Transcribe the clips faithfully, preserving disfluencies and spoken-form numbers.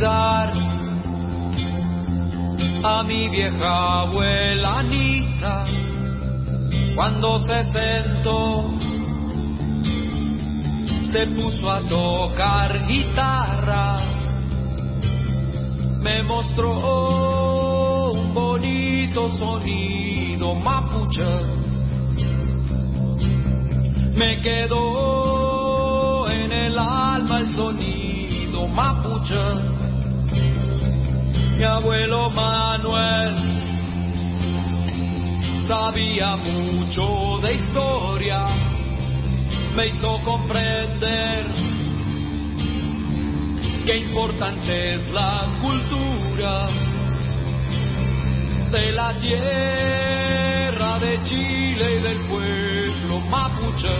olvidar a mi vieja abuela Anita cuando se sentó, se puso a tocar guitarra, me mostró un bonito sonido mapuche, me quedó en el alma el sonido mapuche. Mi abuelo Manuel sabía mucho de historia, me hizo comprender qué importante es la cultura de la tierra de Chile y del pueblo mapuche.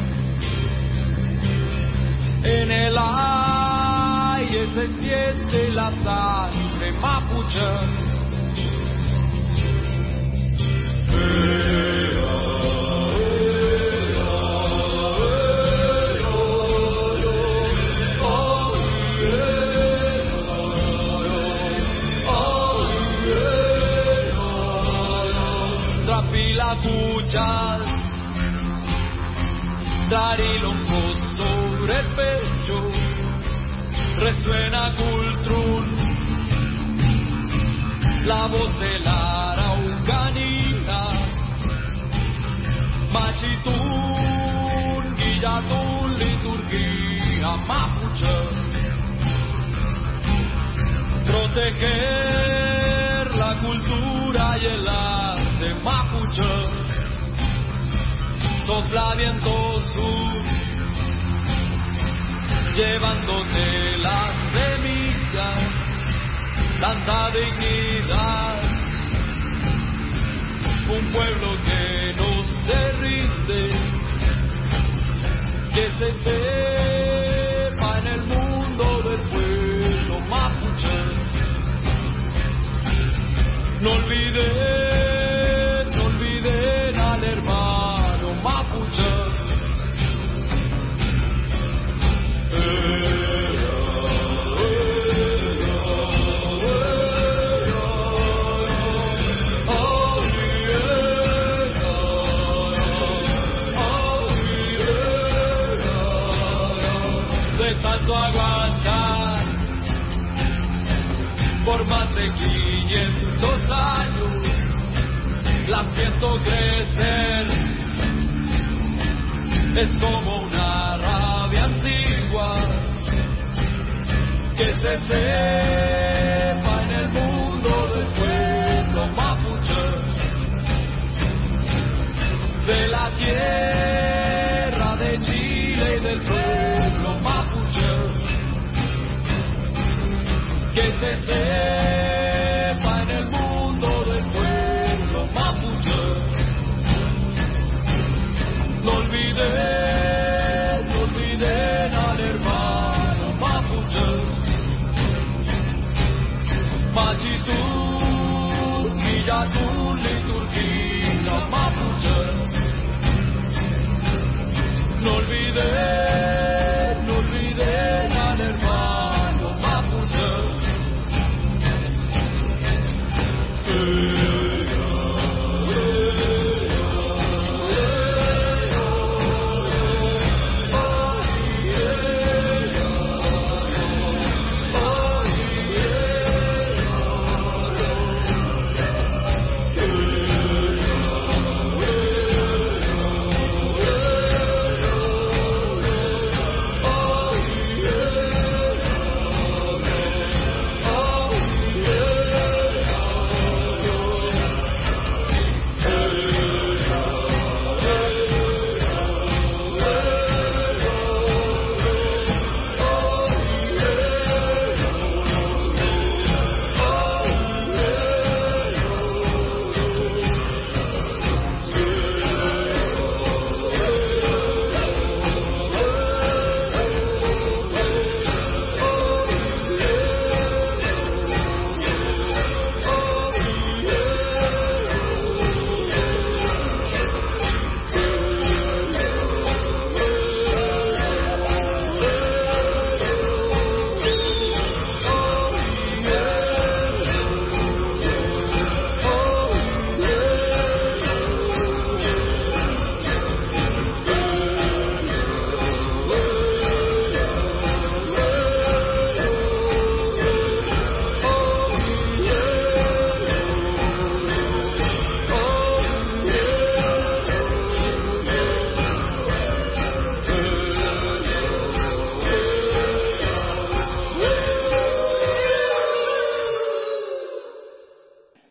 En el aire se siente la sangre mapuche. Trapilacuchas, darilongos sobre el pecho, resuena cultrún, la voz de la araucanía, machitún, guillatún, liturgia mapuche, proteger la cultura y el arte mapuche, sopla viento sur, llevándote la semilla, tanta dignidad, un pueblo que no se rinde, que se sepa en el mundo del pueblo mapuche. No olviden, no olviden al hermano mapuche. De tanto aguantar por más de quinientos años, la siento crecer, es como una rabia antigua, que se sepa en el mundo del pueblo mapuche, de la tierra de Chile y del pueblo mapuche, que se sepa en el mundo del pueblo mapuche. No olviden, no olviden al hermano mapuche.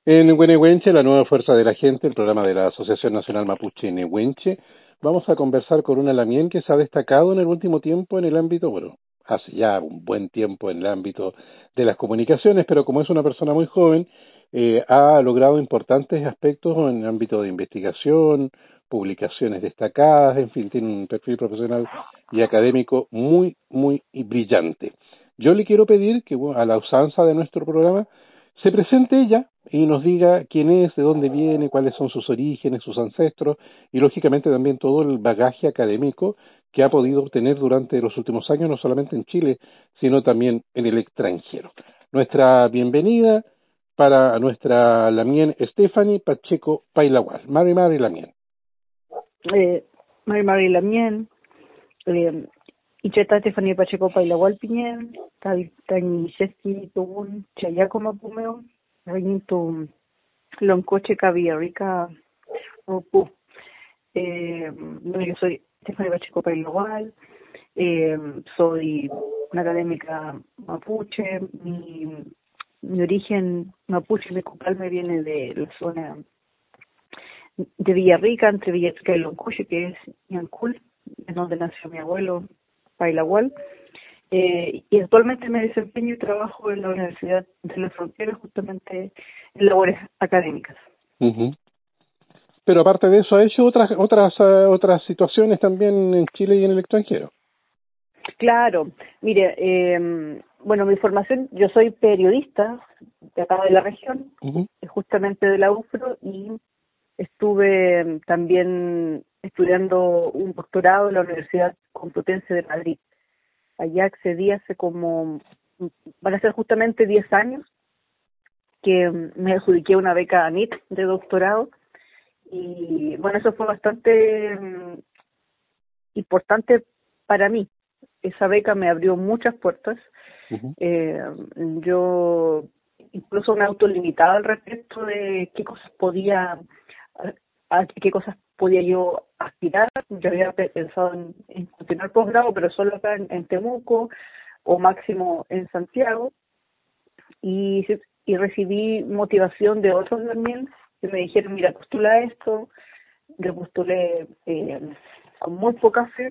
En Nehuenche, la nueva fuerza de la gente, el programa de la Asociación Nacional Mapuche Nehuenche, vamos a conversar con una lamien que se ha destacado en el último tiempo en el ámbito, bueno, hace ya un buen tiempo en el ámbito de las comunicaciones, pero como es una persona muy joven, eh, ha logrado importantes aspectos en el ámbito de investigación, publicaciones destacadas, en fin, tiene un perfil profesional y académico muy, muy brillante. Yo le quiero pedir que, bueno, a la usanza de nuestro programa, se presente ella y nos diga quién es, de dónde viene, cuáles son sus orígenes, sus ancestros y lógicamente también todo el bagaje académico que ha podido obtener durante los últimos años, no solamente en Chile, sino también en el extranjero. Nuestra bienvenida para nuestra lamien Stephanie Pacheco Pailagual. Mari Mari Lamien. Eh, Mari Mari Lamien, eh, Icheta Stephanie Pacheco Pailagual Piñen, Tal Tani Sheski Tubun, Chayaco Mapumeo, Reñito Loncoche Cavillarrica Opu. Eh, bueno, yo soy Stephanie Pacheco Pailagual, eh, soy una académica mapuche, mi, mi origen mapuche mecucal me viene de la zona de Villarrica, entre Villarrica y Loncoche, que es Yancul, es donde nació mi abuelo Pailagual, eh, y actualmente me desempeño y trabajo en la Universidad de la Frontera, justamente en labores académicas. Uh-huh. Pero aparte de eso, ¿ha hecho otras otras uh, otras situaciones también en Chile y en el extranjero? Claro, mire, eh, bueno, mi formación, yo soy periodista de acá de la región, Uh-huh. justamente de la U F R O, y estuve también estudiando un doctorado en la Universidad Complutense de Madrid. Allá accedí hace como, van a ser justamente diez años, que me adjudiqué una beca A N I T de doctorado, y bueno, eso fue bastante um, importante para mí. Esa beca me abrió muchas puertas. Uh-huh. eh, yo incluso me autolimitaba al respecto de qué cosas podía, a, a qué cosas podía yo aspirar. Yo había pensado en, en continuar posgrado, pero solo acá en, en Temuco o máximo en Santiago, y, y recibí motivación de otros también que me dijeron, mira, postula esto. Yo postulé eh, con muy poca fe,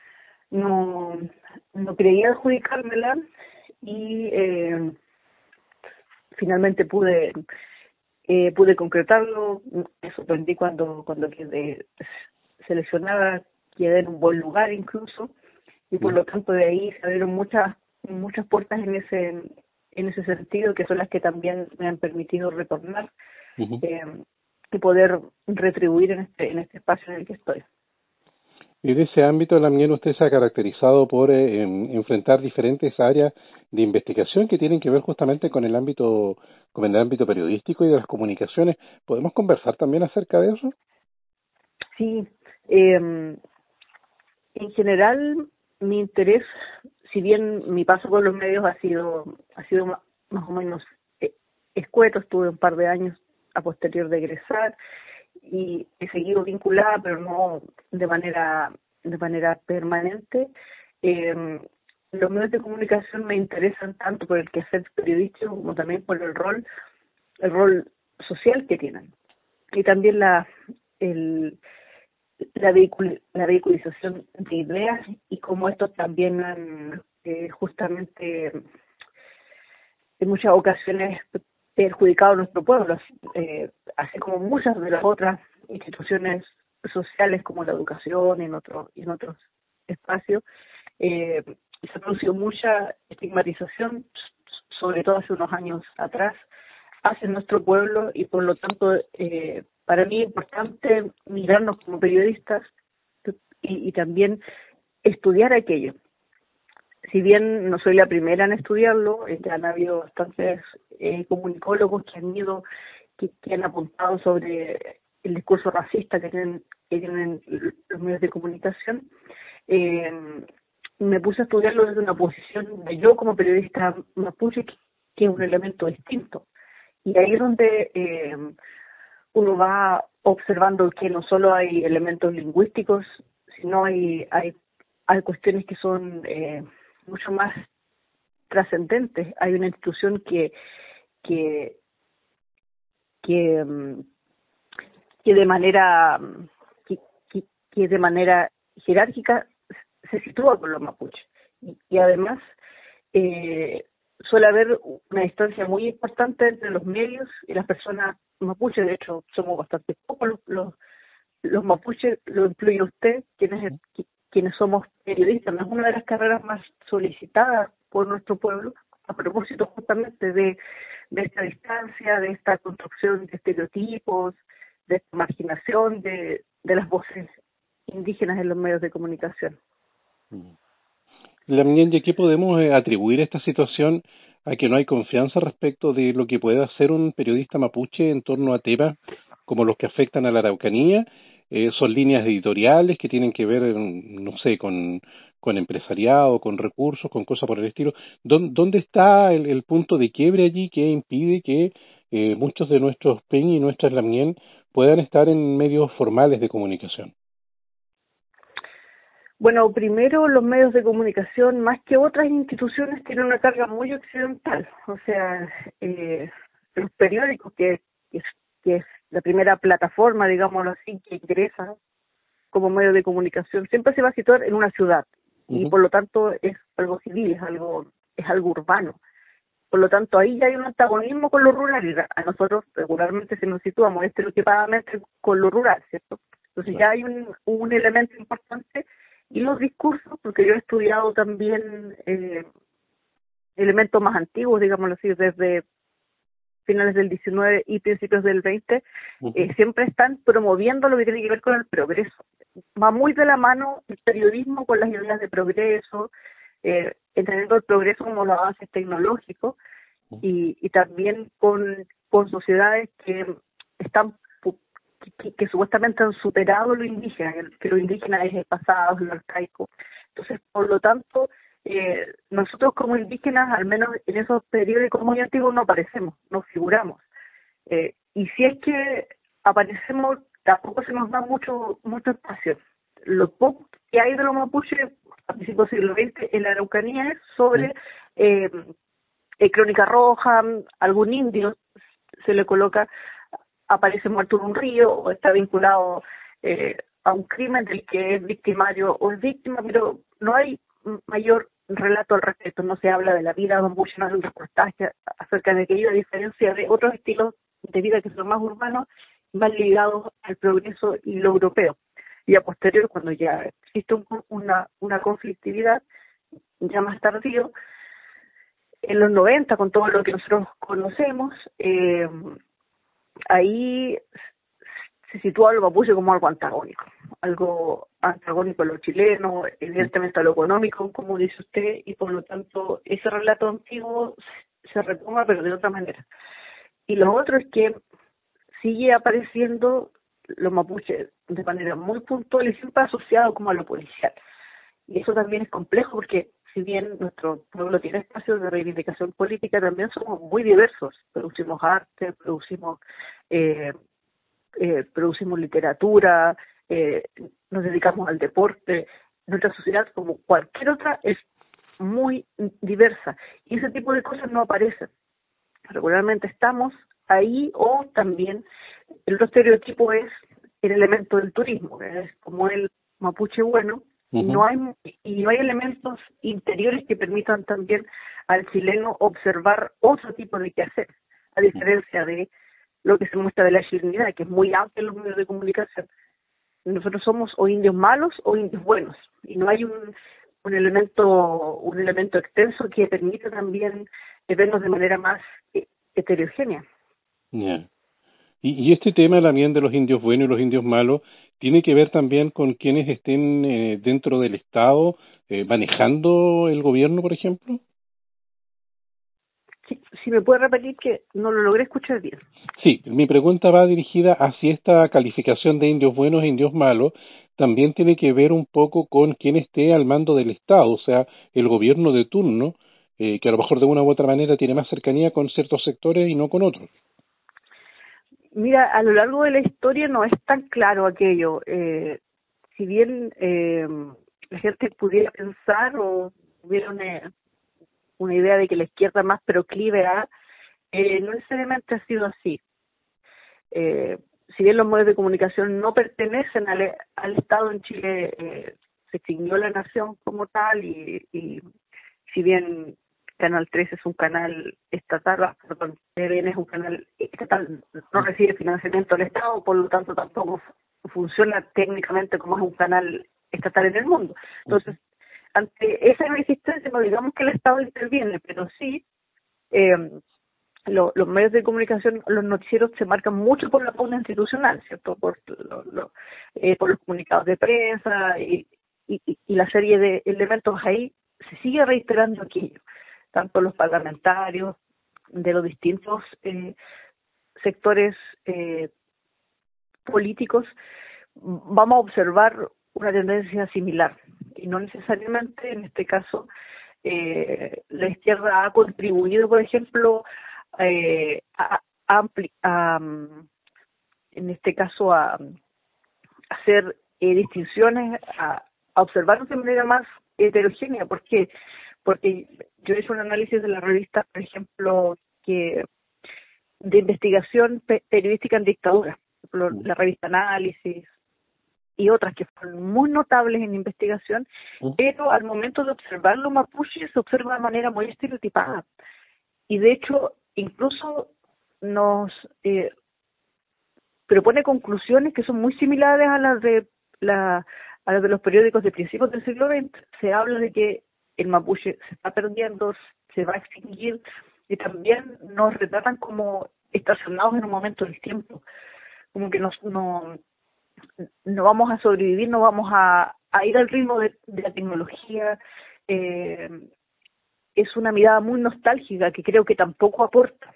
no no creía adjudicármela y eh, finalmente pude eh, pude concretarlo. Me sorprendí cuando cuando quedé seleccionada, quedé en un buen lugar incluso, y por lo tanto de ahí se abrieron muchas muchas puertas en ese en ese sentido, que son las que también me han permitido retornar. Uh-huh. eh, y poder retribuir en este en este espacio en el que estoy. Y en ese ámbito también usted se ha caracterizado por eh, en, enfrentar diferentes áreas de investigación que tienen que ver justamente con el ámbito con el ámbito periodístico y de las comunicaciones. ¿Podemos conversar también acerca de eso? Sí, eh, en general mi interés, si bien mi paso por los medios ha sido ha sido más, más o menos escueto, estuve un par de años a posterior de egresar y he seguido vinculada, pero no de manera de manera permanente. Eh, los medios de comunicación me interesan tanto por el quehacer periodístico como también por el rol el rol social que tienen, y también la el la, vehicul la vehiculización de ideas y cómo estos también han eh, justamente en muchas ocasiones perjudicado a nuestro pueblo, eh, así como muchas de las otras instituciones sociales como la educación y en otros en otros espacios. Eh, se ha producido mucha estigmatización, sobre todo hace unos años atrás, hacia nuestro pueblo, y por lo tanto eh, para mí es importante mirarnos como periodistas y, y también estudiar aquello. Si bien no soy la primera en estudiarlo, ya han habido bastantes eh, comunicólogos que han ido, que, que han apuntado sobre el discurso racista que tienen, que tienen los medios de comunicación. Eh, me puse a estudiarlo desde una posición de yo como periodista mapuche, que, que es un elemento distinto. Y ahí es donde eh, uno va observando que no solo hay elementos lingüísticos, sino hay hay, hay cuestiones que son eh, mucho más trascendentes. Hay una institución que que que, mm, que de manera que, que, que de manera jerárquica se sitúa con los mapuches. Y, y además eh, suele haber una distancia muy importante entre los medios y las personas mapuches. De hecho, somos bastante pocos los, los, los mapuches, lo incluye usted, quienes, quienes somos periodistas. No es una de las carreras más solicitadas por nuestro pueblo, a propósito justamente de, de esta distancia, de esta construcción de estereotipos, de esta marginación de, de las voces indígenas en los medios de comunicación. Lamien, ¿y qué podemos eh, atribuir esta situación a que no hay confianza respecto de lo que pueda hacer un periodista mapuche en torno a temas como los que afectan a la Araucanía? Eh, son líneas editoriales que tienen que ver, no sé, con, con empresariado, con recursos, con cosas por el estilo. ¿Dónde, dónde está el, el punto de quiebre allí que impide que eh, muchos de nuestros peñi y nuestras Lamien puedan estar en medios formales de comunicación? Bueno, primero los medios de comunicación, más que otras instituciones, tienen una carga muy occidental. O sea, eh, los periódicos, que, que, es, que es la primera plataforma, digámoslo así, que ingresa como medio de comunicación, siempre se va a situar en una ciudad. Uh-huh. Y por lo tanto es algo civil, es algo, es algo urbano. Por lo tanto, ahí ya hay un antagonismo con lo rural, y a nosotros regularmente se nos sitúa muy estereotipadamente con lo rural, ¿cierto? Entonces ya hay un, un elemento importante. Y los discursos, porque yo he estudiado también eh, elementos más antiguos, digámoslo así, desde finales del diecinueve y principios del veinte, uh-huh. eh, siempre están promoviendo lo que tiene que ver con el progreso. Va muy de la mano el periodismo con las ideas de progreso, eh, entendiendo el progreso como los avances tecnológicos, uh-huh. y, y también con, con sociedades que están Que, que supuestamente han superado lo indígena, que lo indígena es el pasado, es lo arcaico. Entonces, por lo tanto, eh, nosotros como indígenas, al menos en esos periódicos muy antiguos, no aparecemos, no figuramos. Eh, y si es que aparecemos, tampoco se nos da mucho mucho espacio. Lo poco que hay de los mapuches a principios del siglo veinte en la Araucanía es sobre eh, eh, Crónica Roja, algún indio se le coloca, aparece muerto en un río o está vinculado eh, a un crimen del que es victimario o es víctima, pero no hay mayor relato al respecto, no se habla de la vida mapuche, no hay un reportaje acerca de aquello, a diferencia de otros estilos de vida que son más urbanos, más ligados al progreso y lo europeo. Y a posterior, cuando ya existe un, una, una conflictividad, ya más tardío, en los noventa, con todo lo que nosotros conocemos, eh, ahí se sitúa al mapuche como algo antagónico, algo antagónico a lo chileno, evidentemente a lo económico, como dice usted, y por lo tanto ese relato antiguo se retoma, pero de otra manera. Y lo otro es que sigue apareciendo los mapuches de manera muy puntual y siempre asociado como a lo policial. Y eso también es complejo porque si bien nuestro pueblo tiene espacios de reivindicación política, también somos muy diversos. Producimos arte, producimos eh, eh, producimos literatura, eh, nos dedicamos al deporte. Nuestra sociedad, como cualquier otra, es muy diversa. Y ese tipo de cosas no aparecen. Regularmente estamos ahí, o también el otro estereotipo es el elemento del turismo, que es como el mapuche bueno. Uh-huh. No hay y no hay elementos interiores que permitan también al chileno observar otro tipo de quehacer, a diferencia de lo que se muestra de la chilenidad, que es muy amplio en los medios de comunicación. Nosotros somos o indios malos o indios buenos, y no hay un, un elemento un elemento extenso que permita también vernos de manera más heterogénea. Yeah. Y, y este tema también de los indios buenos y los indios malos tiene que ver también con quienes estén eh, dentro del Estado eh, manejando el gobierno, por ejemplo. Sí, si me puede repetir, que no lo logré escuchar bien. Sí, mi pregunta va dirigida hacia esta calificación de indios buenos e indios malos. También tiene que ver un poco con quien esté al mando del Estado, o sea, el gobierno de turno, eh, que a lo mejor de una u otra manera tiene más cercanía con ciertos sectores y no con otros. Mira, a lo largo de la historia no es tan claro aquello. Eh, si bien eh, la gente pudiera pensar o hubiera una, una idea de que la izquierda más proclive a, eh, no necesariamente ha sido así. eh, si bien los medios de comunicación no pertenecen al, al Estado en Chile, eh, se extinguió la nación como tal, y, y si bien Canal trece es un canal estatal, perdón, T V N es un canal estatal, no recibe financiamiento del Estado, por lo tanto tampoco funciona técnicamente como es un canal estatal en el mundo. Entonces, ante esa resistencia, no digamos que el Estado interviene, pero sí eh, lo, los medios de comunicación, los noticieros se marcan mucho por la pauta institucional, ¿cierto? Por, lo, lo, eh, por los comunicados de prensa y, y, y la serie de elementos ahí, se sigue reiterando aquello. Tanto los parlamentarios de los distintos eh, sectores eh, políticos, vamos a observar una tendencia similar, y no necesariamente en este caso eh, la izquierda ha contribuido, por ejemplo, eh, a, a, a, en este caso a, a hacer eh, distinciones, a, a observarnos de manera más heterogénea. ¿Por qué? Porque yo he hecho un análisis de la revista, por ejemplo, que de investigación pe periodística en dictadura, por ejemplo, la revista Análisis y otras que fueron muy notables en investigación, pero al momento de observar los mapuches se observa de manera muy estereotipada. Y de hecho, incluso nos eh, propone conclusiones que son muy similares a las de la a las de los periódicos de principios del siglo veinte. Se habla de que el mapuche se está perdiendo, se va a extinguir, y también nos retratan como estacionados en un momento del tiempo, como que nos, no, no vamos a sobrevivir, no vamos a, a ir al ritmo de, de la tecnología. Eh, es una mirada muy nostálgica que creo que tampoco aporta.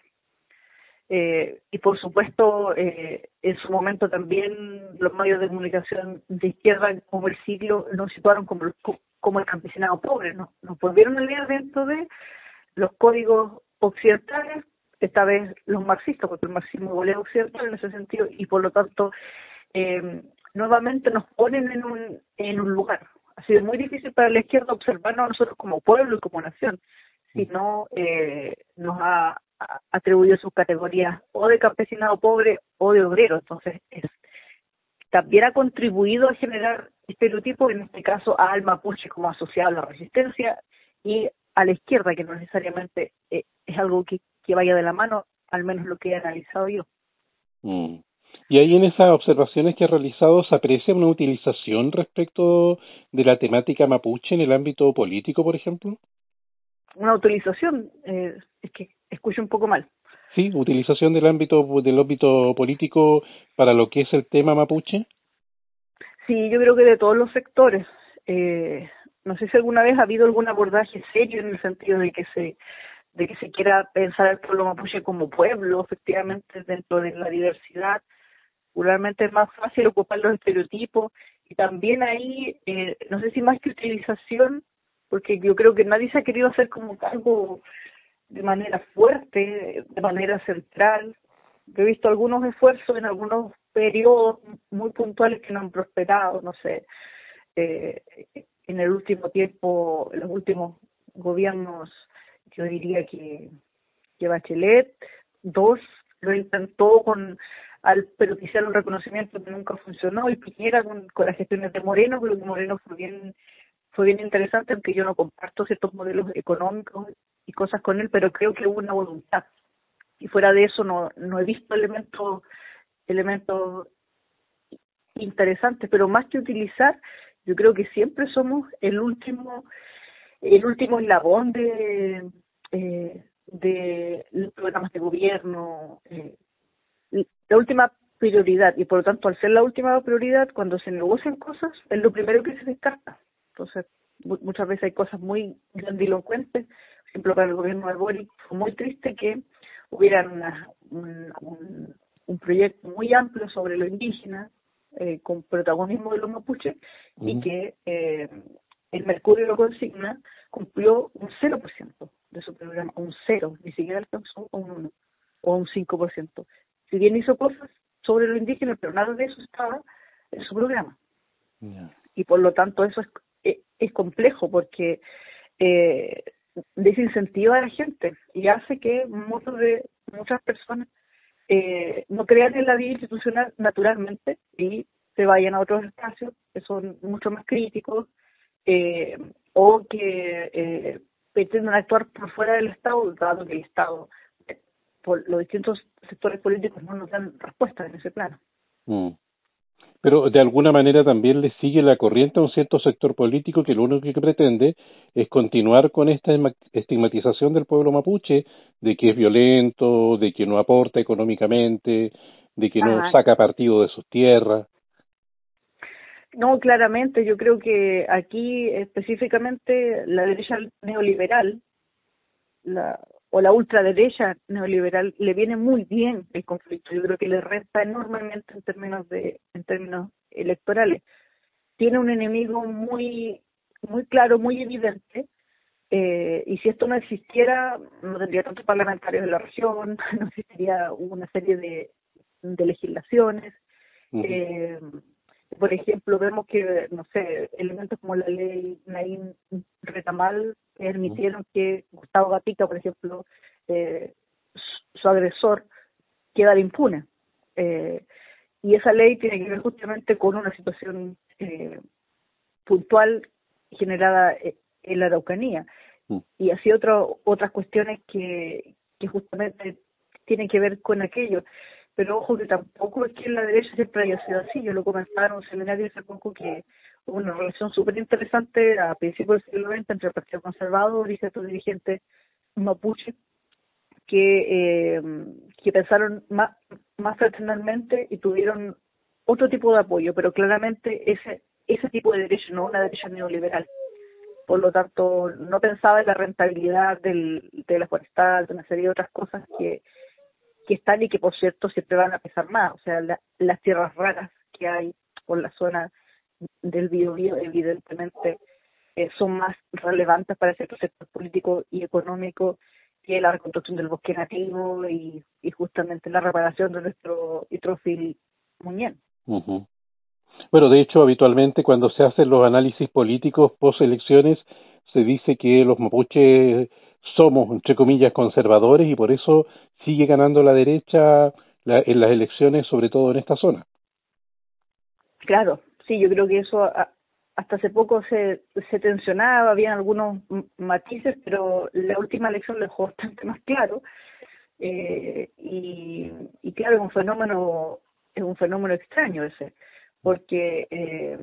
Eh, y por supuesto, eh, en su momento también los medios de comunicación de izquierda, como el Siglo, nos situaron como, como el campesinado pobre, ¿no? Nos volvieron a leer dentro de los códigos occidentales, esta vez los marxistas, porque el marxismo es occidental en ese sentido, y por lo tanto eh, nuevamente nos ponen en un, en un lugar. Ha sido muy difícil para la izquierda observarnos a nosotros como pueblo y como nación, si no eh, nos ha atribuido sus categorías o de campesinado pobre o de obrero. Entonces es, también ha contribuido a generar estereotipos, en este caso al mapuche como asociado a la resistencia, y a la izquierda, que no necesariamente eh, es algo que, que vaya de la mano, al menos lo que he analizado yo. Mm. Y ahí en esas observaciones que ha realizado, ¿se aprecia una utilización respecto de la temática mapuche en el ámbito político, por ejemplo? Una utilización, eh, es que escucho un poco mal. Sí, utilización del ámbito del ámbito político para lo que es el tema mapuche. Sí, yo creo que de todos los sectores. Eh, no sé si alguna vez ha habido algún abordaje serio en el sentido de que se de que se quiera pensar al pueblo mapuche como pueblo, efectivamente, dentro de la diversidad. Seguramente es más fácil ocupar los estereotipos, y también ahí, eh, no sé si más que utilización, porque yo creo que nadie se ha querido hacer como cargo de manera fuerte, de manera central. Yo he visto algunos esfuerzos en algunos periodos muy puntuales que no han prosperado, no sé, eh, en el último tiempo, en los últimos gobiernos, yo diría que, que Bachelet, dos, lo intentó con al propiciar un reconocimiento que nunca funcionó, y Piñera con, con las gestiones de Moreno, pero que Moreno fue bien fue bien interesante, aunque yo no comparto ciertos modelos económicos y cosas con él, pero creo que hubo una voluntad, y fuera de eso no no he visto elementos elementos interesantes. Pero más que utilizar, yo creo que siempre somos el último el último eslabón de eh, de los programas de gobierno, eh, la última prioridad, y por lo tanto, al ser la última prioridad, cuando se negocian cosas, es lo primero que se descarta. Entonces, muchas veces hay cosas muy grandilocuentes. Por ejemplo, para el gobierno de Boric fue muy triste que hubiera una, un, un, un proyecto muy amplio sobre lo indígena, eh, con protagonismo de los mapuches, mm. y que eh, el Mercurio lo consigna, cumplió un cero por ciento de su programa, un cero, ni siquiera alcanzó un uno o un cinco por ciento. Si bien hizo cosas sobre lo indígena, pero nada de eso estaba en su programa. Yeah. Y por lo tanto eso es, es, es complejo, porque eh, desincentiva a la gente y hace que muchos de muchas personas eh, no crean en la vida institucional naturalmente y se vayan a otros espacios que son mucho más críticos, eh, o que eh, pretenden actuar por fuera del Estado, dado que el Estado, eh, por los distintos sectores políticos, no nos dan respuesta en ese plano. Mm. Pero de alguna manera también le sigue la corriente a un cierto sector político que lo único que pretende es continuar con esta estigmatización del pueblo mapuche, de que es violento, de que no aporta económicamente, de que no Ajá. saca partido de sus tierras. No, claramente, yo creo que aquí específicamente la derecha neoliberal, la o la ultraderecha neoliberal, le viene muy bien el conflicto. Yo creo que le resta enormemente en términos de en términos electorales. Tiene un enemigo muy muy claro, muy evidente, eh, y si esto no existiera, no tendría tantos parlamentarios en la región, no existiría una serie de, de legislaciones. Uh-huh. Eh, por ejemplo, vemos que, no sé, elementos como la ley Naín Retamal permitieron uh-huh. que Gustavo Gatica, por ejemplo, eh, su, su agresor, quedara impune. Eh, y esa ley tiene que ver justamente con una situación eh, puntual generada en la Araucanía. Uh-huh. Y así otro, otras cuestiones que, que justamente tienen que ver con aquello. Pero ojo que tampoco es que en la derecha siempre haya sido así. Yo lo comentaba en un seminario hace poco que hubo una relación súper interesante a principios del siglo veinte entre el Partido Conservador y ciertos dirigentes mapuche que, eh, que pensaron más, más fraternalmente y tuvieron otro tipo de apoyo, pero claramente ese ese tipo de derecha, no una derecha neoliberal. Por lo tanto, no pensaba en la rentabilidad del, de la forestal, de una serie de otras cosas que que están y que, por cierto, siempre van a pesar más. O sea, la, las tierras raras que hay por la zona del Biobío, evidentemente, eh, son más relevantes para cierto sector político y económico que la reconstrucción del bosque nativo y, y justamente la reparación de nuestro hidrófil muñén. Uh-huh. Bueno, de hecho, habitualmente cuando se hacen los análisis políticos post-elecciones, se dice que los mapuches somos, entre comillas, conservadores y por eso sigue ganando la derecha la, en las elecciones, sobre todo en esta zona. Claro, sí, yo creo que eso a, hasta hace poco se, se tensionaba, había algunos matices, pero la última elección lo dejó bastante más claro. Eh, y, y claro, es un fenómeno, es un fenómeno extraño ese, porque eh,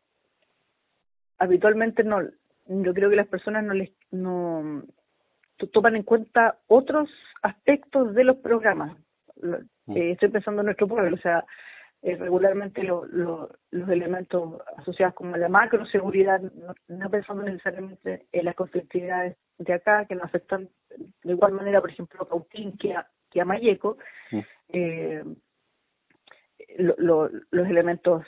habitualmente no, yo creo que las personas no les no toman en cuenta otros aspectos de los programas. Eh, estoy pensando en nuestro pueblo, o sea, eh, regularmente lo, lo, los elementos asociados como la macroseguridad, no, no pensando necesariamente en las conflictividades de acá, que nos afectan de igual manera, por ejemplo, a Cautín que a, que a Mayeco, mm. eh, lo, lo, los elementos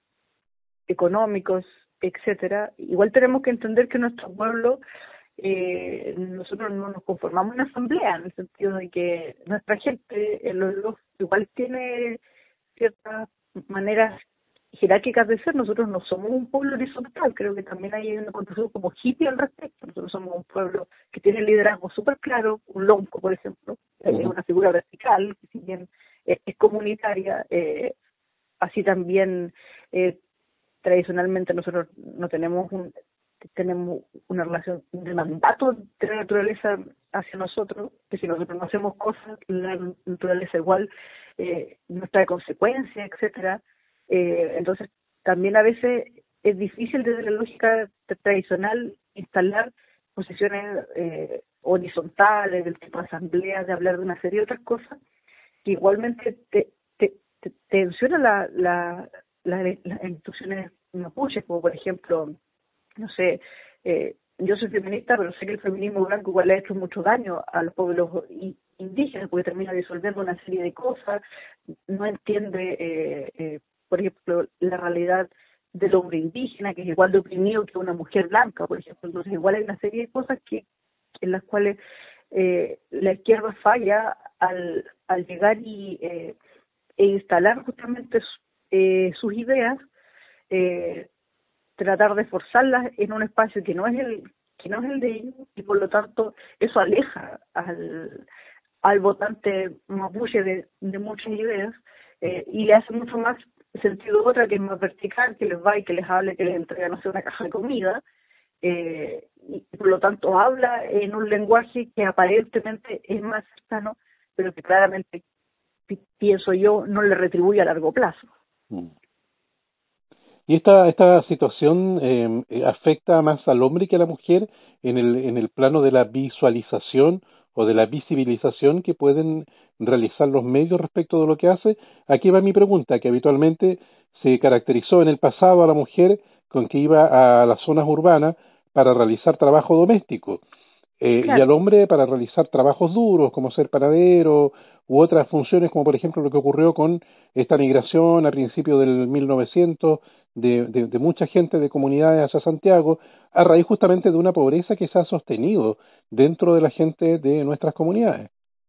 económicos, etcétera. Igual tenemos que entender que nuestro pueblo, eh, nosotros no nos conformamos en una asamblea, en el sentido de que nuestra gente, en los, los, igual tiene ciertas maneras jerárquicas de ser. Nosotros no somos un pueblo horizontal, creo que también hay una concepción como hippie al respecto. Nosotros somos un pueblo que tiene liderazgo súper claro, un lonco, por ejemplo, uh-huh. es una figura vertical, que si bien es, es comunitaria, eh, así también eh, tradicionalmente nosotros no tenemos un, tenemos una relación de mandato de la naturaleza hacia nosotros, que si nosotros no hacemos cosas, la naturaleza igual eh, nos trae consecuencias, etcétera. Eh, entonces, también a veces es difícil desde la lógica tradicional instalar posiciones eh, horizontales, del tipo de asambleas, de hablar de una serie de otras cosas, que igualmente te, te, te tensiona la, la, la, las instituciones mapuches, como por ejemplo, no sé, eh, yo soy feminista, pero sé que el feminismo blanco igual le ha hecho mucho daño a los pueblos indígenas, porque termina disolviendo una serie de cosas, no entiende, eh, eh, por ejemplo, la realidad del hombre indígena, que es igual de oprimido que una mujer blanca, por ejemplo. Entonces igual hay una serie de cosas que en las cuales eh, la izquierda falla al, al llegar y eh, e instalar justamente eh, sus ideas, eh, tratar de forzarlas en un espacio que no es el que no es el de ellos, y por lo tanto eso aleja al al votante mapuche de, de muchas ideas, eh, y le hace mucho más sentido otra que es más vertical, que les va y que les hable, que les entrega, no sé, una caja de comida, eh, y por lo tanto habla en un lenguaje que aparentemente es más cercano, pero que claramente, pienso yo, no le retribuye a largo plazo. Mm. ¿Y esta esta situación eh, afecta más al hombre que a la mujer en el en el plano de la visualización o de la visibilización que pueden realizar los medios respecto de lo que hace? Aquí va mi pregunta, que habitualmente se caracterizó en el pasado a la mujer con que iba a las zonas urbanas para realizar trabajo doméstico, eh, y Claro. al hombre para realizar trabajos duros como ser panadero u otras funciones, como por ejemplo lo que ocurrió con esta migración a principios del mil novecientos de, de, de mucha gente de comunidades hacia Santiago, a raíz justamente de una pobreza que se ha sostenido dentro de la gente de nuestras comunidades.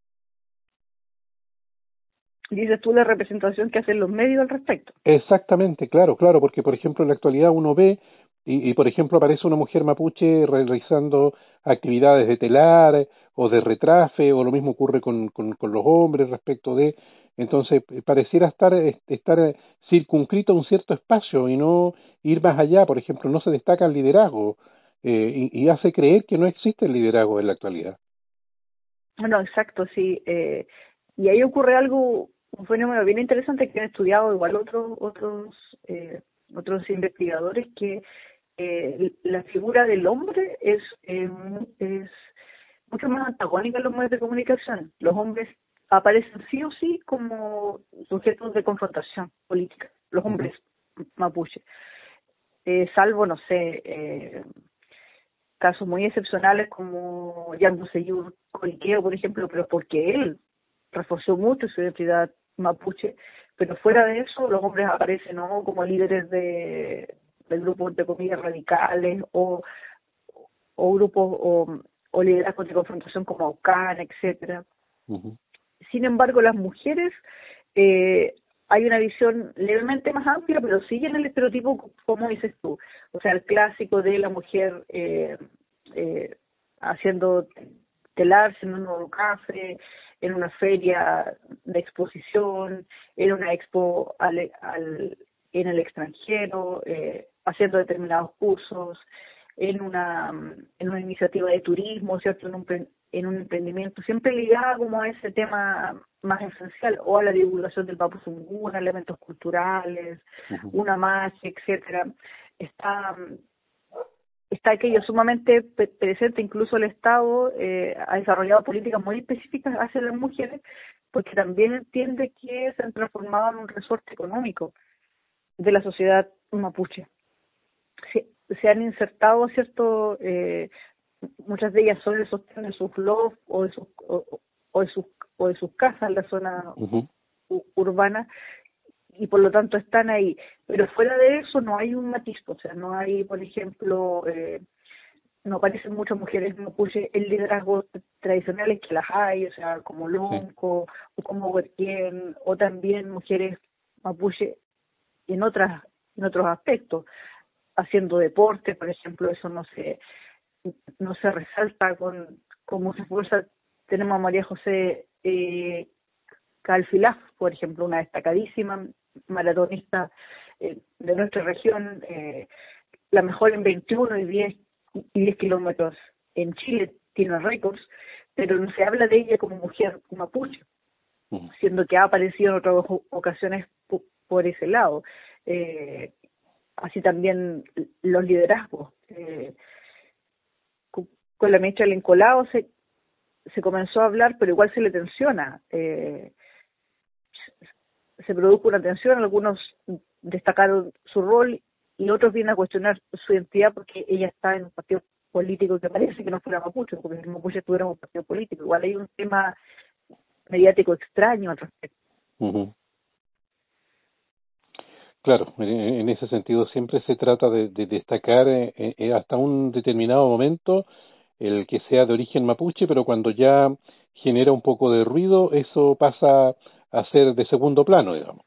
Dices tú la representación que hacen los medios al respecto. Exactamente, claro, claro, porque por ejemplo en la actualidad uno ve y, y por ejemplo aparece una mujer mapuche realizando actividades de telar o de retrafe, o lo mismo ocurre con, con, con los hombres respecto de, entonces pareciera estar estar circunscrito a un cierto espacio y no ir más allá. Por ejemplo, no se destaca el liderazgo, eh, y, y hace creer que no existe el liderazgo en la actualidad. No, exacto, sí. Eh, y ahí ocurre algo, un fenómeno bien interesante que han estudiado igual otros otros eh, otros investigadores, que eh, la figura del hombre es eh, es mucho más antagónica en los medios de comunicación. Los hombres aparecen sí o sí como sujetos de confrontación política, los hombres mapuche, eh, salvo, no sé, eh, casos muy excepcionales como Yango Seyur Coriqueo, por ejemplo, pero porque él reforzó mucho su identidad mapuche. Pero fuera de eso, los hombres aparecen, ¿no?, como líderes de, de grupos de comillas radicales, o, o grupos o, o liderazgos de confrontación como Aucán, etcétera. Uh-huh. Sin embargo, las mujeres, eh, hay una visión levemente más amplia, pero siguen el estereotipo, como dices tú, o sea, el clásico de la mujer eh, eh, haciendo telar, en un nuevo café, en una feria de exposición, en una expo al, al, en el extranjero, eh, haciendo determinados cursos, en una en una iniciativa de turismo, ¿cierto?, en un en un emprendimiento, siempre ligada como a ese tema más esencial, o a la divulgación del Mapuzungún, elementos culturales, Uh-huh. una magia, etcétera. Está está aquello sumamente presente. Incluso el Estado eh, ha desarrollado políticas muy específicas hacia las mujeres, porque también entiende que se han transformado en un resorte económico de la sociedad mapuche. Se, se han insertado, ¿cierto?, eh, muchas de ellas son de sostén de sus lofts o de sus o, o de sus o de sus casas en la zona Uh-huh. u, urbana, y por lo tanto están ahí. Pero fuera de eso no hay un matiz, o sea, no hay, por ejemplo, eh, no aparecen muchas mujeres mapuche en liderazgos tradicionales, que las hay, o sea, como Lonco, sí, o como Huerquén, o también mujeres mapuche en otras en otros aspectos, haciendo deporte, por ejemplo. Eso no se no se resalta con con mucha fuerza. Tenemos a María José eh, Calfilaf, por ejemplo, una destacadísima maratonista eh, de nuestra región, eh, la mejor en veintiuno y diez y diez kilómetros en Chile, tiene récords, pero no se habla de ella como mujer mapuche, uh-huh, siendo que ha aparecido en otras ocasiones p- por ese lado. Eh, así también los liderazgos. Eh, con la ministra del Encolado se, se comenzó a hablar, pero igual se le tensiona. Eh, se produjo una tensión, algunos destacaron su rol y otros vienen a cuestionar su identidad, porque ella está en un partido político que parece que no fuera mapuche, porque si mapuche estuviera en un partido político. Igual hay un tema mediático extraño al respecto. Uh-huh. Claro, en, en ese sentido siempre se trata de, de destacar eh, eh, hasta un determinado momento el que sea de origen mapuche, pero cuando ya genera un poco de ruido, eso pasa a ser de segundo plano, digamos.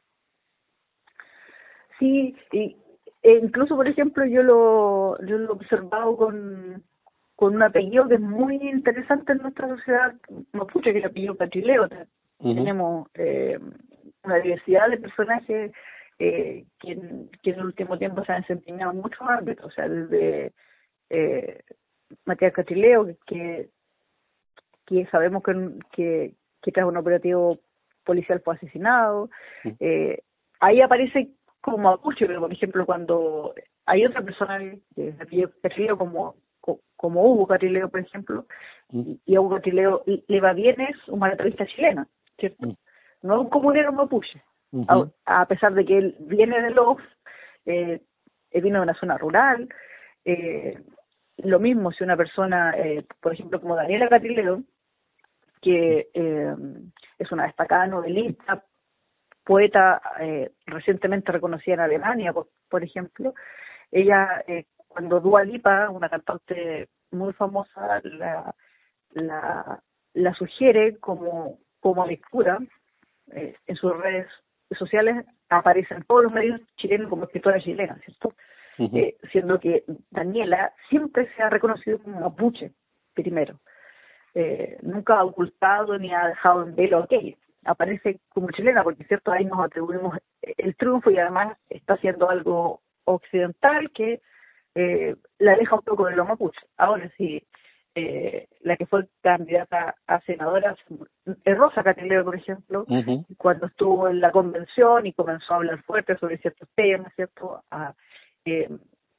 Sí, y e incluso, por ejemplo, yo lo yo lo he observado con con un apellido que es muy interesante en nuestra sociedad mapuche, que es el apellido Catrileo. Uh-huh. Tenemos eh, una diversidad de personajes eh, que, en, que en el último tiempo se han desempeñado en muchos ámbitos, o sea, desde eh, Matías Catrileo, que, que sabemos que, que, que tras un operativo policial fue asesinado. Uh-huh. eh, ahí aparece como mapuche, pero por ejemplo cuando hay otra persona que es apellido Catrileo como como Hugo Catrileo, por ejemplo, uh-huh. y a Hugo Catrileo le va bien, es un maratonista chileno, ¿cierto? Uh-huh. No es un comunero mapuche, uh-huh. a, a pesar de que él viene de los, eh, él vino de una zona rural. Eh, lo mismo si una persona, eh, por ejemplo, como Daniela Catrileo, que eh, es una destacada novelista, poeta eh, recientemente reconocida en Alemania, por, por ejemplo, ella... Eh, cuando Dua Lipa, una cantante muy famosa, la, la, la sugiere como, como lectura eh, en sus redes sociales, aparecen todos los medios chilenos como escritora chilena, ¿cierto? Uh-huh. Eh, siendo que Daniela siempre se ha reconocido como mapuche, primero. Eh, nunca ha ocultado ni ha dejado en velo aquello. Aparece como chilena porque, ¿cierto? Ahí nos atribuimos el triunfo y además está haciendo algo occidental que Eh, la deja un poco de los mapuches. Ahora sí, eh, la que fue candidata a senadora es Rosa Catrileo, por ejemplo, uh-huh. cuando estuvo en la convención y comenzó a hablar fuerte sobre ciertos temas, ¿cierto? A, eh,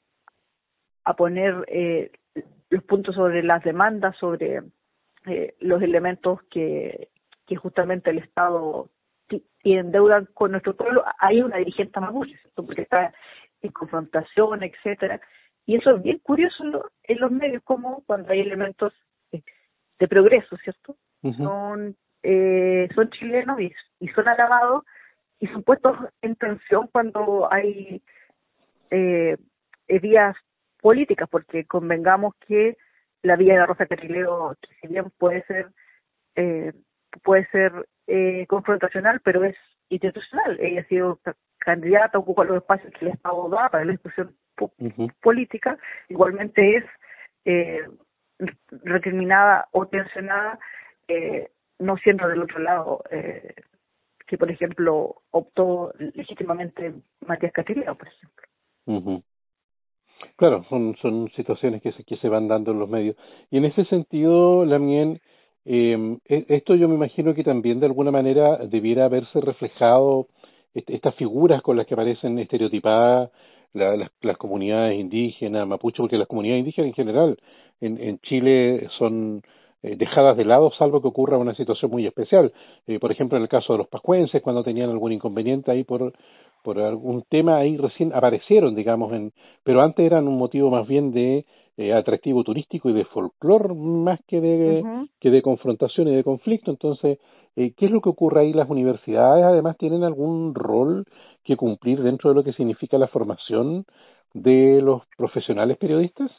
a poner eh, los puntos sobre las demandas, sobre eh, los elementos que, que justamente el Estado t- tiene en deuda con nuestro pueblo. Hay una dirigente mapuche, ¿cierto? Porque está en confrontación, etcétera. Y eso es bien curioso en, lo, en los medios, como cuando hay elementos de, de progreso, ¿cierto? Uh-huh. Son eh, son chilenos y, y son alabados y son puestos en tensión cuando hay eh, vías políticas, porque convengamos que la vía de Rosa Catrileo, que si bien puede ser eh, puede ser eh, confrontacional, pero es institucional. Ella ha sido candidata, ocupa los espacios que el Estado da para la discusión uh-huh. política, igualmente es eh, recriminada o tensionada, eh, no siendo del otro lado, eh, que por ejemplo optó legítimamente Matías Catrileo, por ejemplo. Uh-huh. Claro, son son situaciones que se, que se van dando en los medios. Y en ese sentido, Lamien, eh, esto yo me imagino que también de alguna manera debiera haberse reflejado est- estas figuras con las que aparecen estereotipadas la, las, las comunidades indígenas, mapuche, porque las comunidades indígenas en general en, en Chile son eh, dejadas de lado, salvo que ocurra una situación muy especial. Eh, por ejemplo, en el caso de los pascuenses, cuando tenían algún inconveniente ahí por por algún tema, ahí recién aparecieron, digamos, en pero antes eran un motivo más bien de eh, atractivo turístico y de folclore más que de uh-huh. que de confrontación y de conflicto. Entonces, eh, ¿qué es lo que ocurre ahí? Las universidades además tienen algún rol que cumplir dentro de lo que significa la formación de los profesionales periodistas.